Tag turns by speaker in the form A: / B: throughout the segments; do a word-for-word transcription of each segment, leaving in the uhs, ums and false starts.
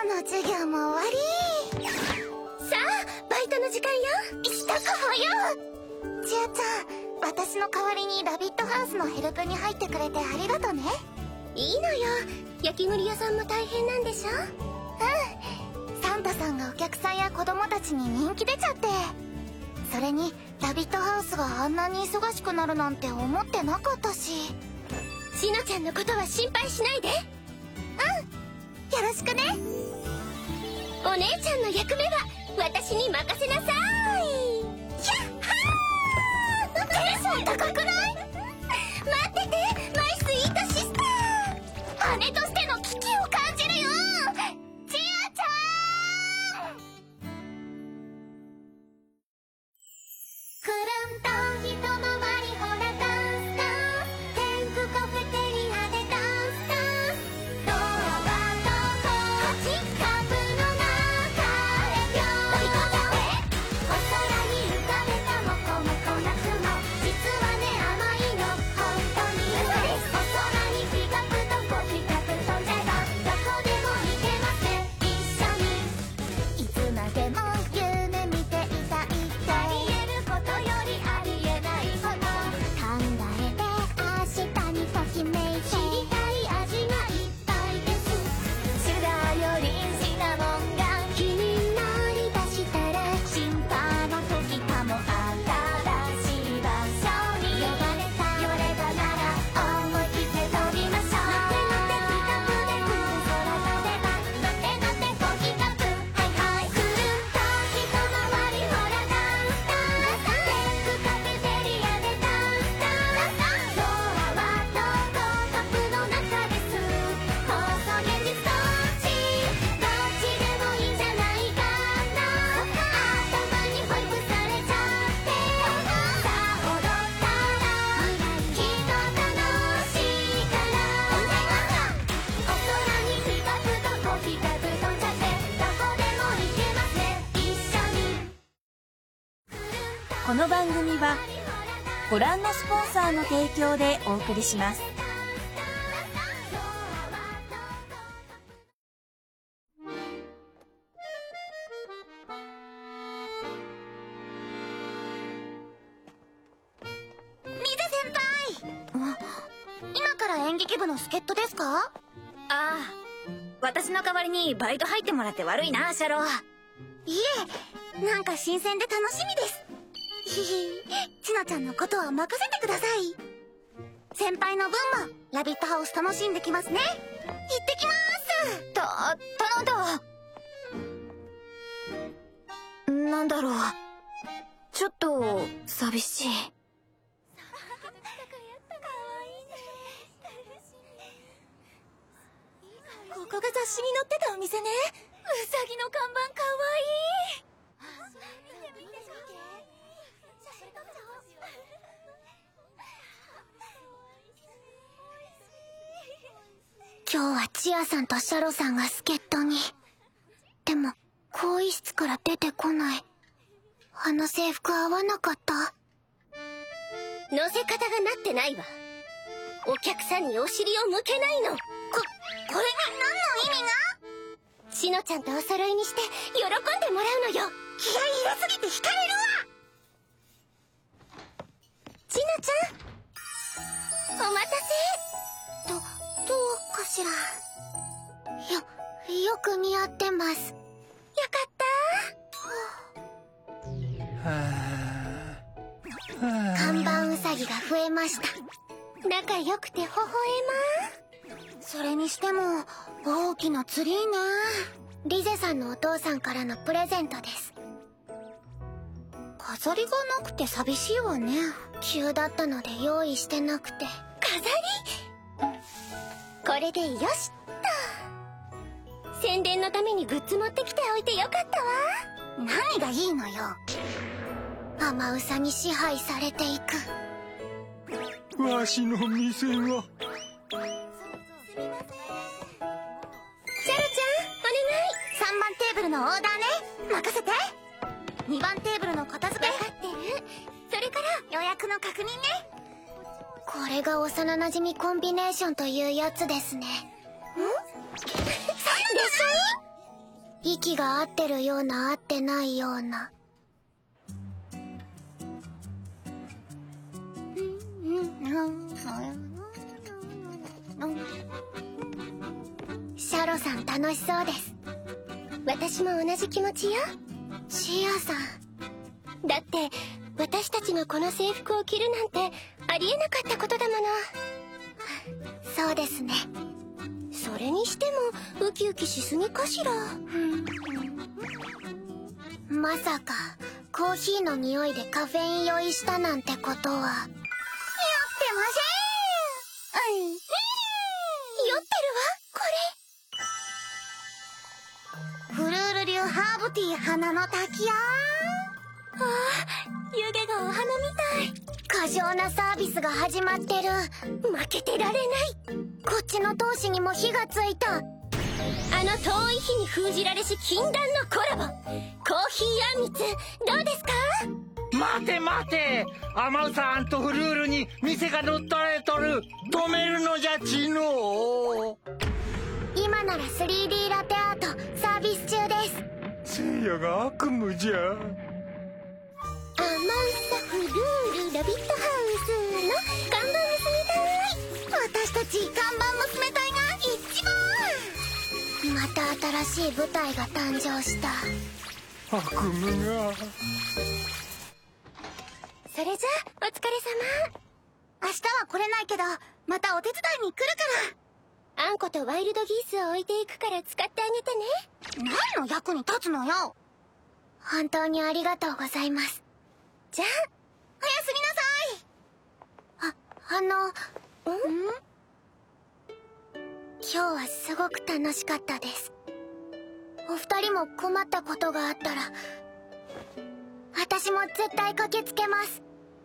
A: の授業も終わり。さあバイトの時間よ。支度早っ。ちあちゃん、私の代わりにラビットハウスのヘルプに入ってくれてありがとね。いいのよ、焼き栗屋さんも大変なんでしょ。うん、サンタさんがお客さんや子供たちに人気出ちゃって、それにラビットハウスがあんなに忙しくなるなんて思ってなかったし。しのちゃんのことは心配しないで。うん、よろしくね。お姉ちゃんの役目は私に任せなさい。やっはー、テンション高くない？待ってて、マイスイートシスター。姉としての危機を感じるよ、ちあちゃん。くるんと一回りほらダンスダンス、天空カフェテリアでダンスダンス、ドアはどこ、はちカブの中へぴょんとお空に浮かべたモコモコな雲、実はね甘いの本当に嘘です。お空にピカプとこピカプ飛んじゃえばどこでも行けますね、一緒に。いつまでも夢見ていたいってありえることよりありえないこと、考えて明日にときめいて知りたい味がいっぱいです。シュガーよりシナモンが気になりだしたら心配の時かも、新しい場所に呼ばれた呼ばれたなら思い切って飛びましょう。のてのてピカプで空飛べばのてのてポキカプ、はいはい、くるんと一回りほらダンスダンス、天空カフェテリアでダンスダンス、ドアはどこ、カップの中です。放送現実どっち、どっちでもいいんじゃないかな。頭に保育されちゃってさあ踊ったらきっと楽しいから。お空にピカプとコピカプ飛んじゃってどこでも行けますね、一緒に。
B: この番組はご覧のスポンサーの提供でお送りします。
A: ミゼ先輩、今から演劇部の助っ人ですか？
C: ああ、私の代わりにバイト入ってもらって悪いな、シャロ。
A: いえ、なんか新鮮で楽しみです。ひひ、ちなちゃんのことは任せてください。先輩の分もラビットハウス楽しんできますね。行ってきまーす。
C: た、頼んだ。なんだろう、ちょっと寂しい。
A: ここが雑誌に載ってたお店ね。うさぎの看板かわいい。今日はチアさんとシャロさんが助っ人に。でも更衣室から出てこない。あの制服合わなかった。乗せ方がなってないわ。お客さんにお尻を向けないの。こ、これが何の意味が？しのちゃんとお揃いにして喜んでもらうのよ。気合い入れすぎて惹かれるわ。ちなちゃん、お待たせ。ど、どうかしら。よ、よく似合ってます。よかったー。看板ウサギが増えました。仲良くて微笑ま。それにしても大きなツリーね。リゼさんのお父さんからのプレゼントです。飾りがなくて寂しいわね。急だったので用意してなくて。飾り？これでよしっと。宣伝のためにグッズ持ってきておいてよかったわ。何がいいのよ。アマウサに支配されていく。
D: わしの店が。
A: シャロちゃん、お願い。さんばんテーブルのオーダーね。任せて。にばんテーブルの片付け。分かってる。それから予約の確認ね。これが幼馴染コンビネーションというやつですね。ん？でしょ？ 息が合ってるような合ってないような。シャロさん楽しそうです。私も同じ気持ちよ。シアさん、だって私たちがこの制服を着るなんてありえなかったことだもの。そうですね。それにしてもウキウキしすぎかしら。まさかコーヒーの匂いでカフェイン酔いしたなんてことは。やってません。うん、酔ってるわこれ。フルール流ハーブティー花の滝や。ああ、湯気がお花みたい。過剰なサービスが始まってる。負けてられない。こっちの闘志にも火がついた。あの遠い日に封じられし禁断のコラボ、コーヒーあんみつ、どうですか？
D: 待て待て、アマウサとフルールに店が乗っ取られとる。止めるのじゃちの。
A: 今なら スリーディー ラテアートサービス中です。
D: せいやが悪夢じゃ。
A: アマウサフルールラビットハウスの看板娘隊。私たち看板娘隊が一番。また新しい舞台が誕生した。
D: 悪夢が。
A: それじゃあお疲れ様。明日は来れないけどまたお手伝いに来るから。あんことワイルドギースを置いていくから使ってあげてね。何の役に立つのよ。本当にありがとうございます。じゃあおやすみなさい。あ、あのん今日はすごく楽しかったです。お二人も困ったことがあったら私も絶対駆けつけます。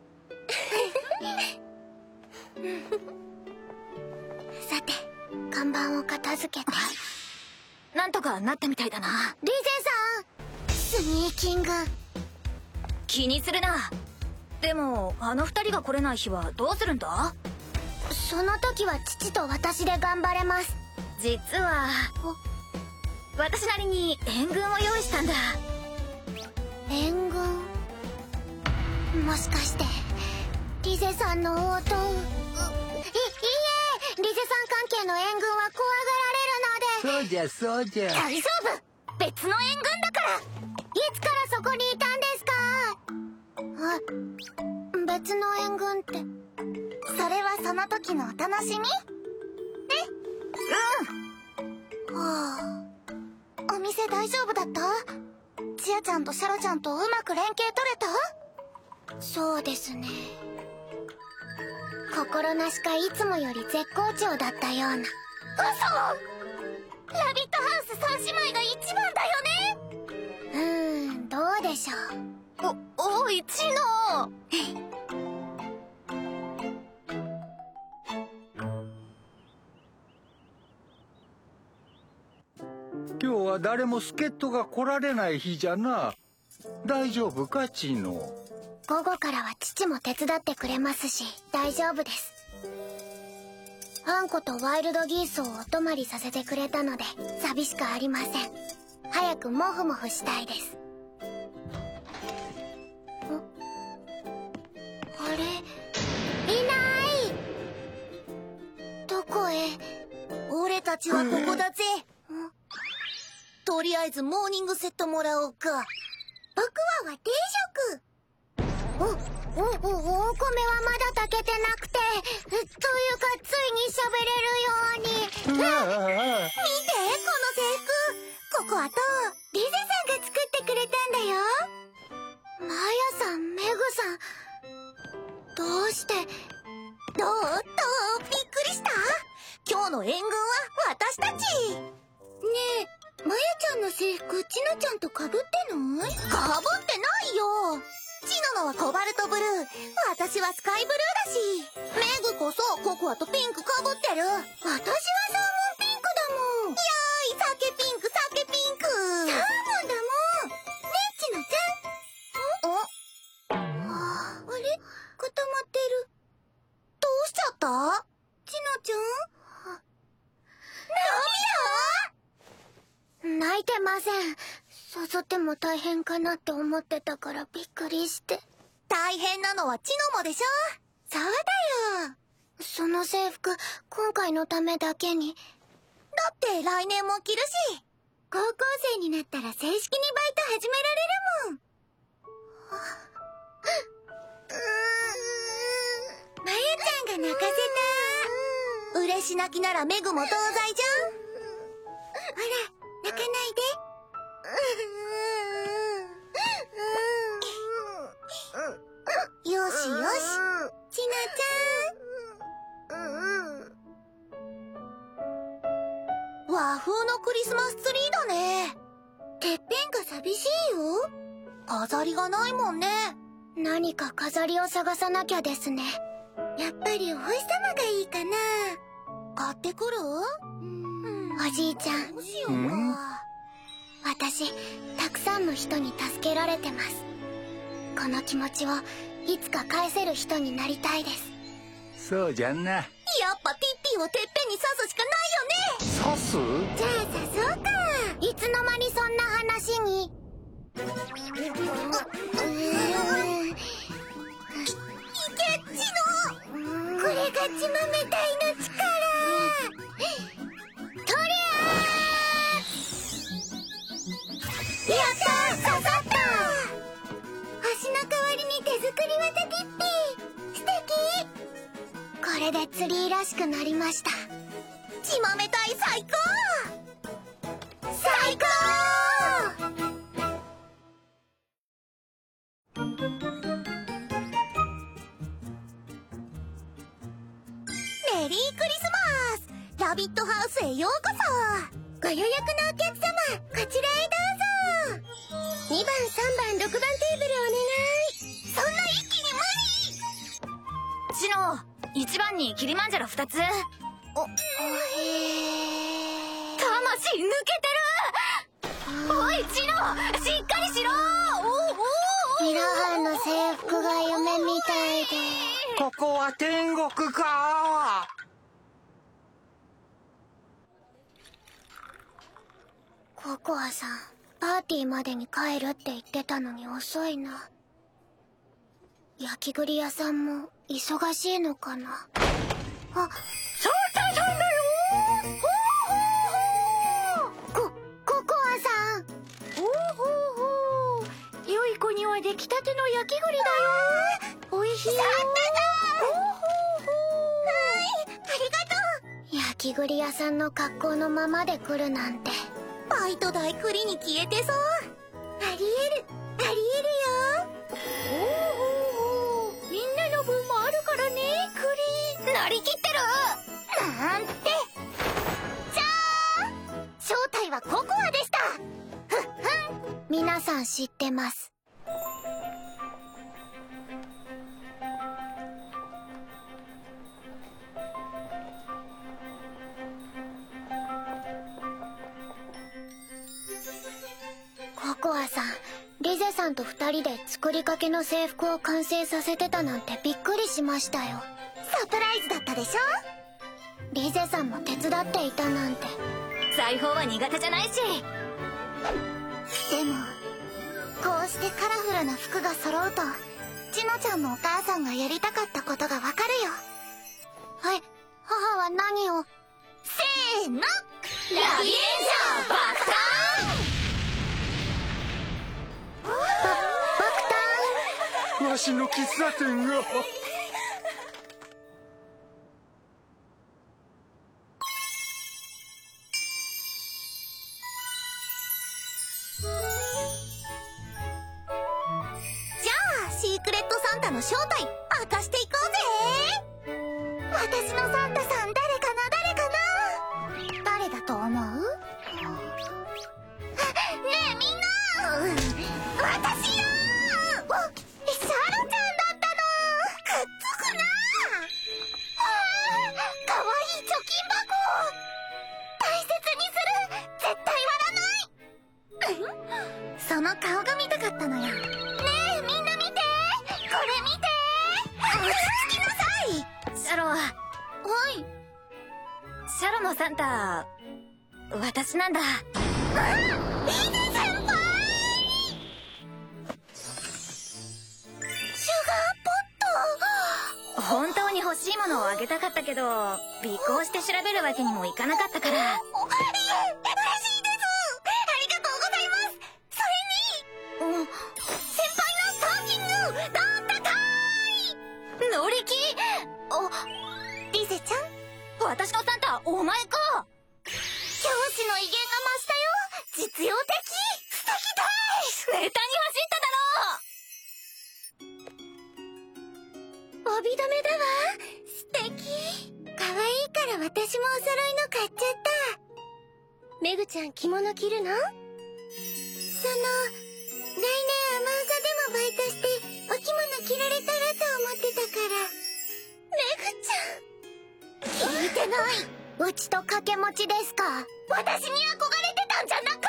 A: さて看板を片付けて。
C: なんとかなったみたいだな。
A: リゼさん、スニーキング。
C: 気にするな。でもあの二人が来れない日はどうするんだ？
A: その時は父と私で頑張れます。
C: 実は私なりに援軍を用意したんだ。
A: 援軍？もしかしてリゼさんの応答？い、いいえ、リゼさん関係の援軍は怖がられるので。
D: そうじゃそうじゃ。
A: 大丈夫、別の援軍だから。いつからそこにいたんですか？あ、別の援軍って。それはその時のお楽しみ？え？うん。はあ。お店大丈夫だった？ちあちゃんとシャロちゃんとうまく連携取れた？そうですね。心なしかいつもより絶好調だったような。嘘！ラビットハウス三姉妹が一番だよね。うーん、どうでしょう。
C: お、おい、チノ。
D: 今日は誰も助っ人が来られない日じゃな。大丈夫かチノ？
A: 午後からは父も手伝ってくれますし大丈夫です。あんことワイルドギースをお泊まりさせてくれたので寂しくありません。早くモフモフしたいです。あれ、いない。どこへ？俺たちはここだぜ。とりあえずモーニングセットもらおうか。僕は和定食。お、お、お、お米はまだ炊けてなくて、というかついに喋れるように。うわ、見てこの制服。ここはとリゼさんが作ってくれたんだよ。マヤさん、メグさん、どうして？どう？とびっくりした？今日の援軍は私たち。ねえ、マヤちゃんの制服チナちゃんと被ってない？被ってないよ。チノのはコバルトブルー、私はスカイブルーだし。メグこそココアとピンク被ってる。私はサーモンピンクだもん。やーい、酒ピンク酒ピンク。サーモンだもん。ねえチノちゃん。あ、あれ？固まってる。どうしちゃった？チノちゃん？涙？う泣いてません。誘っても大変かなって思ってたからびっくりして。
E: 大変なのはチノもでしょ。そうだよ。
A: その制服、今回のためだけに。
E: だって来年も着るし。高校生になったら正式にバイト始められるもん。まゆちゃんが泣かせた。嬉し泣きならメグも同罪じゃん。ほら、泣かないで。よしよし、ちなちゃん。和風のクリスマスツリーだね。てっぺんが寂しいよ。飾りがないもんね。
A: 何か飾りを探さなきゃですね。
E: やっぱりお星様がいいかな。買ってくる？
A: おじいちゃん。
E: どうしようか。
A: 私、たくさんの人に助けられてます。この気持ちをいつか返せる人になりたいです。
D: そうじゃんな。
E: やっぱピッピーをてっぺんに刺すしかないよね。
D: 刺す？
E: じゃあ刺そうか。
A: いつの間にそんな話に。
E: いけっちの。これが血豆体の力。
A: とりゃー！やったー！刺さったー！
E: 星の代わりに手作り技ピッピー。素敵。
A: これでツリーらしくなりました。
E: 血豆体最高！
A: 最高ー！
E: メリークリスマス！ラビットハウスへようこそ！ご予約のお客様、こちらへどうぞ！にばん、さんばん、ろくばんテーブルお願い！そんな一気に無理！
C: チノ、いちばんにキリマンジャロふたつ。
E: お、おへー。
C: 魂抜けてる！おいチノ、しっかりしろ！おお
A: ミラハンの制服が夢みたいで。
D: ここは天国か。
A: ココアさん、パーティーまでに帰るって言ってたのに遅いな。焼き栗屋さんも忙しいのかな。あ、
C: サンタさんだよ！
A: こ、ココアさん。
E: ほうほうほう。良い子には出来たての焼き栗だよ。おいしいよ。サンタだ！ほうほうほう。はい、ありがとう。
A: 焼き栗屋さんの格好のままで来るなんて。
E: バイト代栗に消えてそう。ありえる、ありえるよ。ほうほうほう。みんなの分もあるからね、栗。
C: なりきってる！
E: なんて。じゃーん！正体はココアでした。ふっふん。
A: 皆さん知ってます。ココアさん、リゼさんと二人で作りかけの制服を完成させてたなんてびっくりしましたよ。
E: サプライズだったでしょ？
A: リゼさんも手伝っていたなんて。
C: 裁縫は苦手じゃないし。
E: でも、こうしてカラフルな服が揃うと、ちのちゃんのお母さんがやりたかったことがわかるよ。
A: はい、母は何を？
E: せーの！ラ
C: ビエンジャー爆誕！
D: わしの喫茶店が。
E: じゃあ、シークレットサンタの正体明かしていこうぜ。私のサンタさん誰かな誰かな？誰だと思う？ねえみんな！私よ！シャロちゃんだったの！くっつくな！あー、かわいい貯金箱！大切にする！絶対割らない！その顔が見たかったのよ。ねえみんな見て！これ見て！落ち着きなさい！
C: シャロ、
E: はい。
C: シャロのサンタ、私なんだ。
E: リゼ先輩！シュガーポット。
C: 本当に欲しいものをあげたかったけど、尾行して調べるわけにもいかなかったから。
E: お、いえ、嬉しいです。ありがとうございます。それに、うん、先輩のストーキング、どんたかーい。
C: 乗り気。
E: お、リゼちゃん、
C: 私のサンタ、お前か。
E: 教師の威厳が増したよ。実用的。素敵だい。
C: ネタに走っただろう。
E: 帯留めだわ。素敵。可愛いから私もお揃いの買っちゃった。メグちゃん着物着るの？その、来年アマウサでもバイトしてお着物着られたらと思ってたから。メグちゃん。聞いてない。うちと掛け持ちですか？私に憧れてたんじゃなか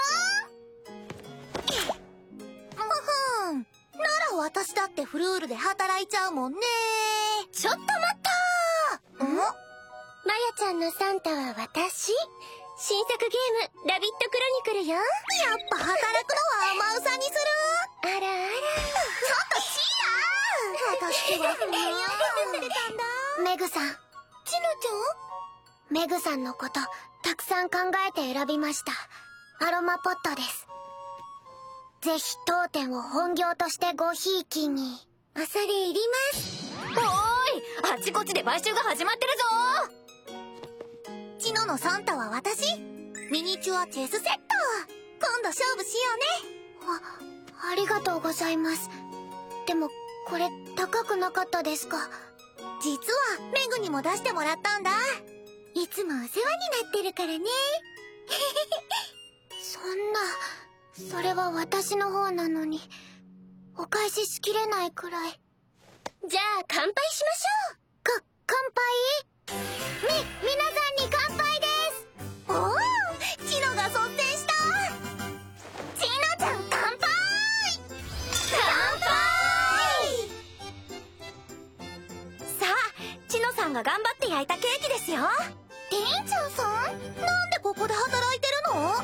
E: ったの？ふふん。なら私だってフルールで働いちゃうもんね。ちょっと待ったー。ん？マヤちゃんのサンタは私。新作ゲーム、ラビットクロニクルよ。やっぱ働くのはアマウサにする。あらあら。ちょっとシアー。私は不明よ。メグさん。チノちゃん？メグさんのこと、たくさん考えて選びました。アロマポットです。ぜひ当店を本業としてごひいきに。恐れ入ります。
C: おーい、あちこちで買収が始まってるぞ。
E: チノのサンタは私。ミニチュアチェスセット。今度勝負しようね。あ、ありがとうございます。でも、これ高くなかったですか？実は、メグにも出してもらったんだ。いつもお世話になってるからね。そんな、それは私の方なのに、お返ししきれないくらい。じゃあ、乾杯しましょう。か、乾杯？み、皆さんに乾杯です。おー、チノが率先した。チノちゃん乾杯！乾杯！
C: さあ、チノさんが頑張って焼いたケーキですよ。
E: 店長さん？なんでここで働いてるの？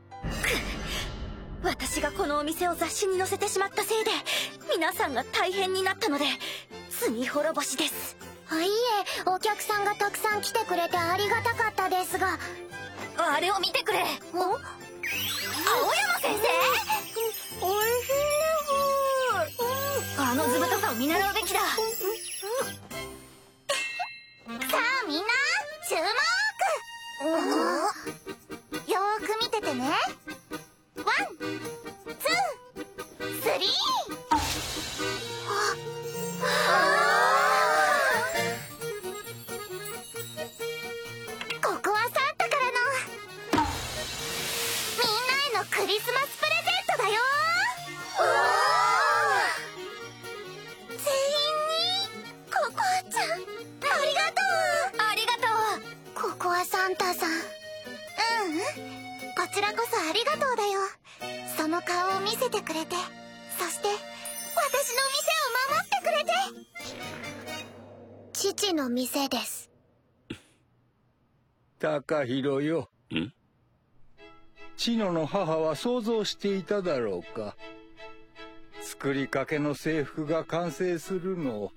C: 私がこのお店を雑誌に載せてしまったせいで、皆さんが大変になったので、罪滅ぼしです。
E: あ、いいえ、お客さんがたくさん来てくれてありがたかったですが。
C: あれを見てくれ。
E: お？青
C: 山先生？
E: おいしいです。
C: あの図太さを見習うべきだ。
E: さあみんな、注目！よーく見ててね。ワン、ツー、スリー！ここはサンタからのみんなへのクリスマスプレゼントだよ。全員にココアちゃん、ありがとう。
C: ありがとう。
E: ここはサンタさん。ううん、こちらこそありがとうだよ。その顔を見せてくれて、そして私の店を守ってくれて。父の店です。
D: 高弘よ。ん？チノの母は想像していただろうか。作りかけの制服が完成するのを。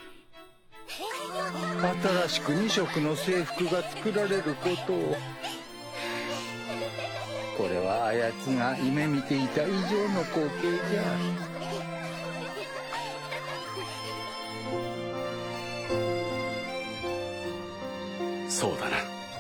D: 新しくに色の制服が作られることを。これはあやつが夢見ていた以上の光景じゃ。
F: そうだな。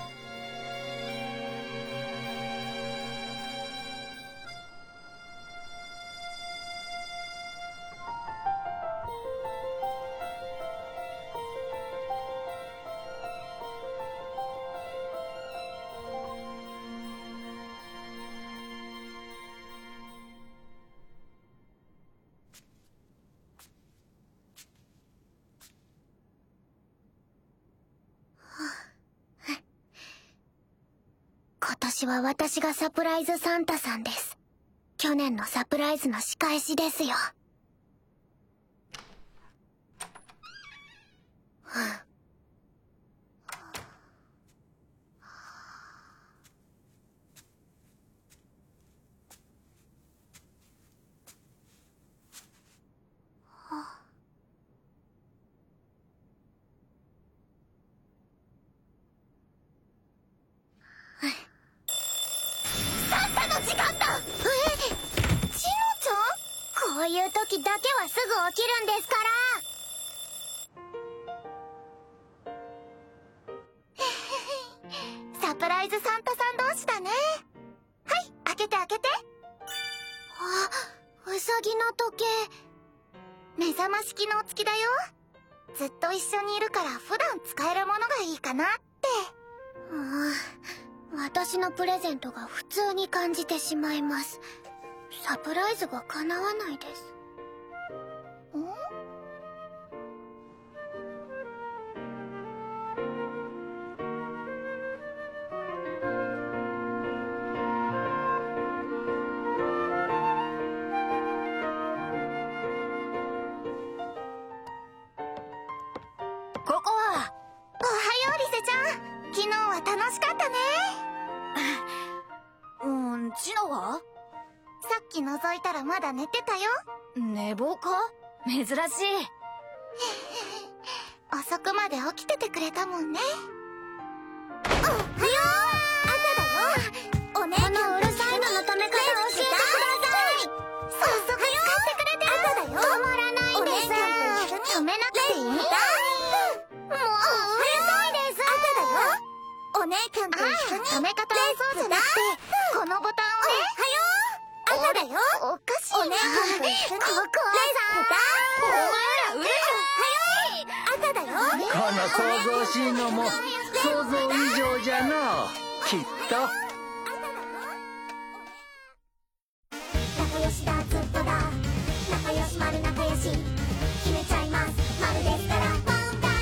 E: 今年は私がサプライズサンタさんです。去年のサプライズの仕返しですよ。 ういう時だけはすぐ起きるんですから。サプライズサンタさん同士だね。はい、開けて開けて。あ、ウサギの時計。目覚まし機能付きだよ。ずっと一緒にいるから普段使えるものがいいかなって。うん、私のプレゼントが普通に感じてしまいます。サプライズが叶わないです。ん？
C: ここは。
E: おはよう、リセちゃん。昨日は楽しかったね。
C: うーん、チノは？
E: さっき覗いたらまだ寝てたよ。
C: 寝坊か？珍しい。
E: 遅くまで起きててくれたもんね。おはよう。赤だよ。お姉ちゃん、このうるさいのの止め方教えてください。早速使ってくれてる。赤だよ。止まらないんです。止めなくていい。もううるさいです。赤だよ。お姉ちゃんと一緒に止め方はそうじゃなくて、このボタンをね。赤だよ。おかしいな。お姉ちゃんと一緒に。ここはさ。
C: お前らうる
E: 赤だよ。
D: この想像しいのも想像以上じゃのきっと。
E: 仲良しだ、ずっとだ。仲良し丸仲良し。決めちゃいます。丸ですから問題ない。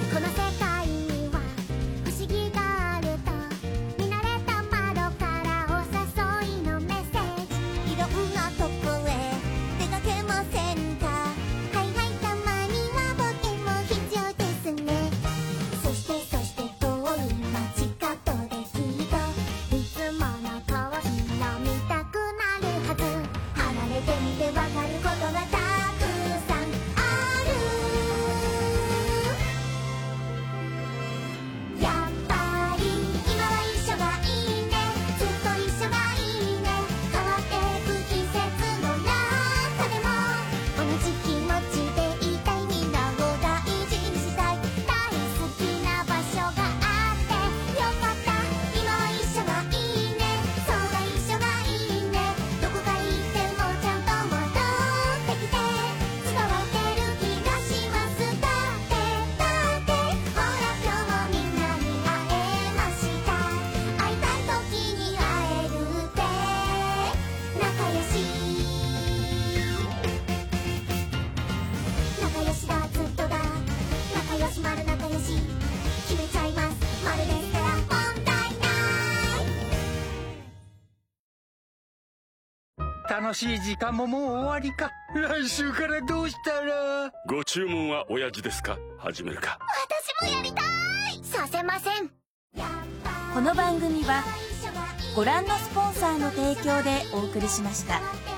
E: この世界には不思議があると見慣れた窓からお誘いのメッセージ。いろんなとこへ出かけませんか。はいはい、たまには冒険も必要ですね。そしてそして遠い街角できっといつものコーヒー飲みたくなるはず。離れてみてわかることがたくさんある。やっぱり今は一緒がいいね。ずっと一緒がいいね。変わってく季節の中でも同じ気持ちでいたい。みんなを大事にしたい。大好きな場所があってよかった。今は一緒がいいね。そうだ、一緒がいいね。どこか行ってもちゃんと戻ってきて。伝わってる気がします。だってだってほら今日もみんなに会えました。会いたい時に会えるって仲良し。仲良しだ、ずっとだ。仲良し丸仲良し。決めちゃいます。丸ですから問題ない。
D: 楽しい時間ももう終わりか。来週からどうしたら。
F: ご注文は親父ですか？始めるか。
E: 私もやりたい。させません。
B: この番組はご覧のスポンサーの提供でお送りしました。